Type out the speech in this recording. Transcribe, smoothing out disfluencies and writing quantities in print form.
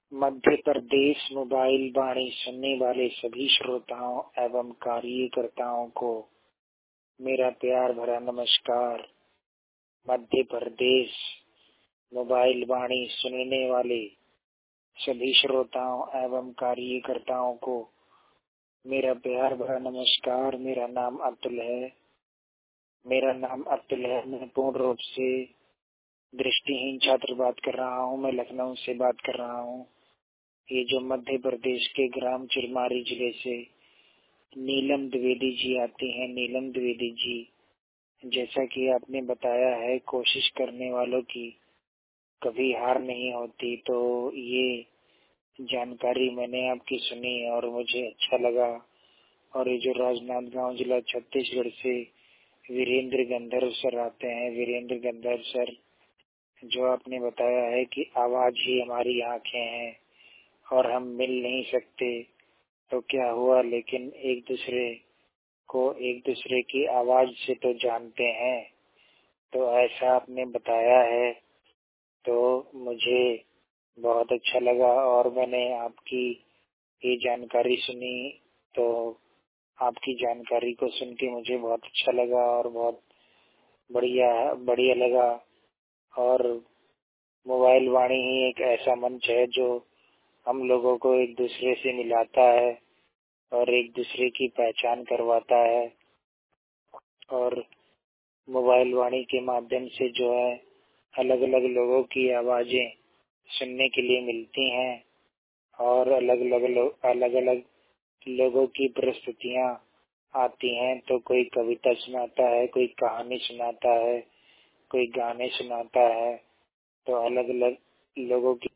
Madhya Pradesh mobile वाणी सुनने वाले सभी श्रोताओं एवं कार्यकर्ताओं को मेरा प्यार भरा नमस्कार। मध्य प्रदेश मोबाइल वाणी सुनने वाले सभी श्रोताओं एवं कार्यकर्ताओं को मेरा प्यार भरा नमस्कार। मेरा नाम अतुल है। मैं पूर्ण रूप से दृष्टिहीन छात्र बात कर रहा हूँ। मैं लखनऊ से बात कर रहा हूँ। ये जो मध्य प्रदेश के ग्राम चिरमारी जिले से नीलम द्विवेदी जी आती हैं। नीलम द्विवेदी जी, जैसा कि आपने बताया है, कोशिश करने वालों की कभी हार नहीं होती। तो ये जानकारी मैंने आपकी सुनी और मुझे अच्छा लगा। और ये जो राजनांदगांव जिला छत्तीसगढ़ से वीरेंद्र गंधर्व सर आते हैं, वीरेंद्र गंधर्व सर, जो आपने बताया है कि आवाज ही हमारी आंखें हैं और हम मिल नहीं सकते तो क्या हुआ, लेकिन एक दूसरे की आवाज से तो जानते हैं। तो ऐसा आपने बताया है तो मुझे बहुत अच्छा लगा और मैंने आपकी ये जानकारी सुनी। तो आपकी जानकारी को सुन के मुझे बहुत अच्छा लगा और बहुत बढ़िया बढ़िया लगा। और मोबाइल वाणी ही एक ऐसा मंच है जो हम लोगों को एक दूसरे से मिलाता है और एक दूसरे की पहचान करवाता है। और मोबाइल वाणी के माध्यम से जो है अलग अलग लोगों की आवाजें सुनने के लिए मिलती हैं और अलग अलग लोगों की प्रस्तुतियां आती हैं। तो कोई कविता सुनाता है, कोई कहानी सुनाता है, कोई गाने सुनाता है। तो अलग अलग लोगों